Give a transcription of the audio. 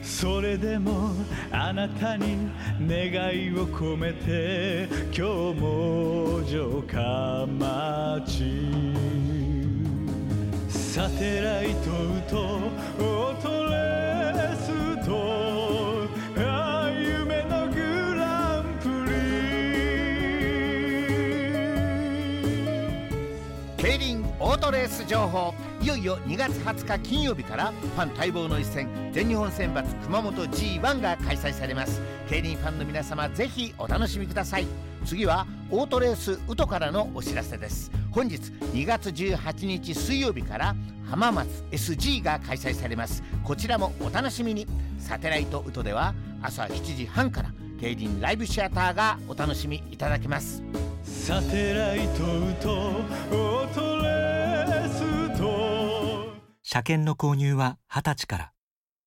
それでもあなたに願いを込めて今日も城下町サテライトとオートレースと夢のグランプリ競輪オートレース情報。いよいよ2月20日金曜日からファン待望の一戦全日本選抜熊本 G1 が開催されます。競輪ファンの皆様ぜひお楽しみください。次はオートレースウトからのお知らせです。本日2月18日水曜日から浜松 SG が開催されます。こちらもお楽しみに。サテライトウトでは朝7時半から競輪ライブシアターがお楽しみいただけます。 サテライトとオートレースと車検の購入は20歳から。